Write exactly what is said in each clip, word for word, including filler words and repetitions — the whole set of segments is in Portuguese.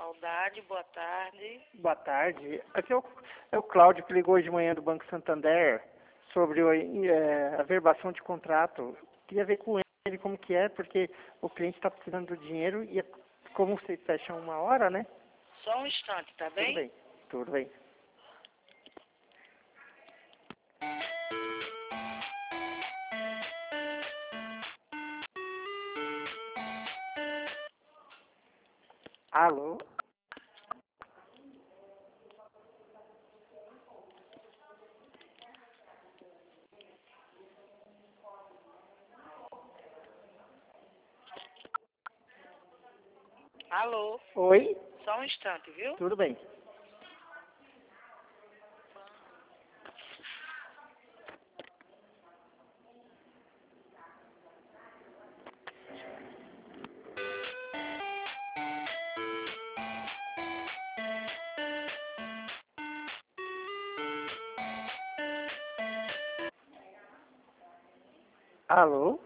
Saudade, boa tarde. Boa tarde. Aqui é o, é o Cláudio que ligou hoje de manhã do Banco Santander sobre o, é, a verbação de contrato. Queria ver com ele como que é, porque o cliente está precisando do dinheiro e é, como vocês fecham uma hora, né? Só um instante, tá bem? Tudo bem, tudo bem. Alô? Alô? Oi? Só um instante, viu? Tudo bem. Alô?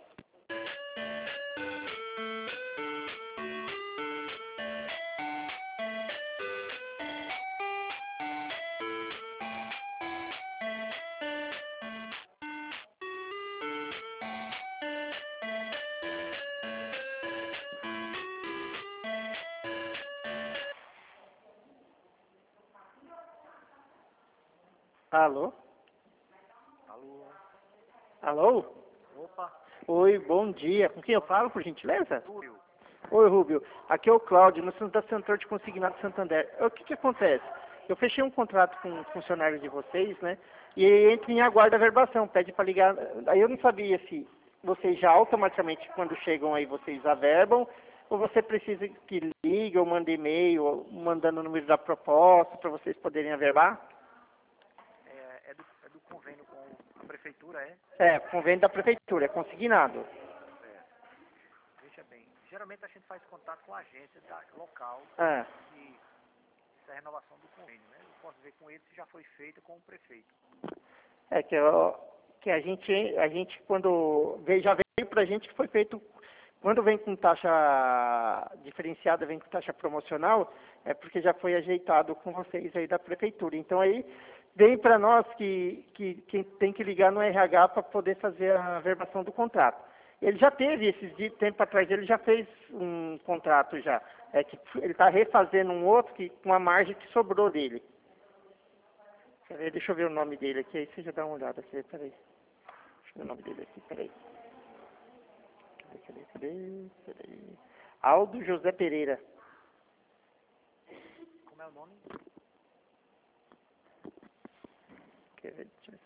Alô? Alô? Alô? Opa, Oi, bom dia. Com quem eu falo, por gentileza? Túlio. Oi, Rubio. Aqui é o Cláudio, nós somos da Central de Consignado Santander. O que que acontece? Eu fechei um contrato com um funcionário de vocês, né? E ele entra em aguardo a verbação, pede para ligar. Aí eu não sabia se vocês já automaticamente, quando chegam aí, vocês averbam, ou você precisa que ligue ou mande e-mail, ou mandando o número da proposta para vocês poderem averbar? É, é, do, é do convênio com a prefeitura, é? É, convênio da prefeitura, é consignado. É. Veja bem, geralmente a gente faz contato com a agência da, local Ah. que isso é a renovação do convênio, né? Eu posso ver com ele se já foi feita com o prefeito. É que, eu, que a gente, a gente quando veio, já veio pra gente que foi feito, quando vem com taxa diferenciada, vem com taxa promocional, é porque já foi ajeitado com vocês aí da prefeitura. Então aí vem para nós que, que quem tem que ligar no R H para poder fazer a verbação do contrato. Ele já teve, esses dias, tempo atrás, ele já fez um contrato já. É que ele está refazendo um outro que, com a margem que sobrou dele. Peraí, deixa eu ver o nome dele aqui, aí você já dá uma olhada aqui, peraí. Deixa eu ver o nome dele aqui, peraí. Cadê, cadê, cadê, peraí. Aldo José Pereira. Como é o nome? Quer ver, deixa eu ver.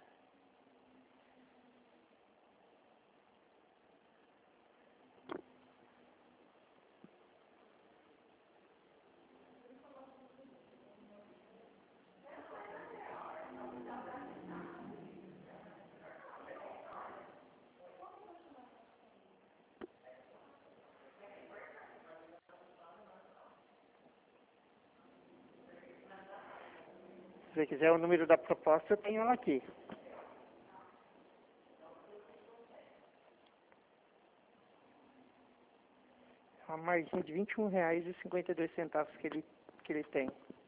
Se você quiser o número da proposta, eu tenho ela aqui. Uma margem de vinte e um reais e cinquenta e dois centavos que ele, que ele tem.